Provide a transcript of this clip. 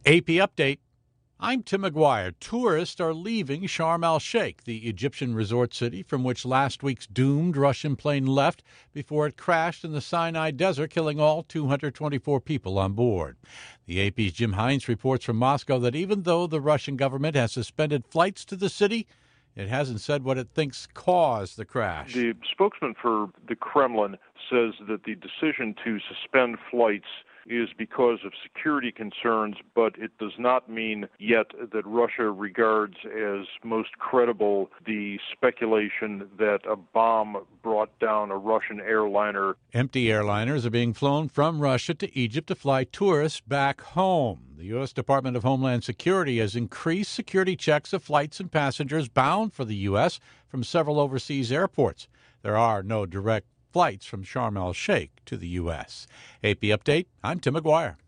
AP Update. I'm Tim McGuire. Tourists are leaving Sharm el-Sheikh, the Egyptian resort city from which last week's doomed Russian plane left before it crashed in the Sinai Desert, killing all 224 people on board. The AP's Jim Hines reports from Moscow that even though the Russian government has suspended flights to the city, it hasn't said what it thinks caused the crash. The spokesman for the Kremlin says that the decision to suspend flights is because of security concerns, but it does not mean yet that Russia regards as most credible the speculation that a bomb brought down a Russian airliner. Empty airliners are being flown from Russia to Egypt to fly tourists back home. The U.S. Department of Homeland Security has increased security checks of flights and passengers bound for the U.S. from several overseas airports. There are no direct flights from Sharm el-Sheikh to the U.S. AP Update, I'm Tim McGuire.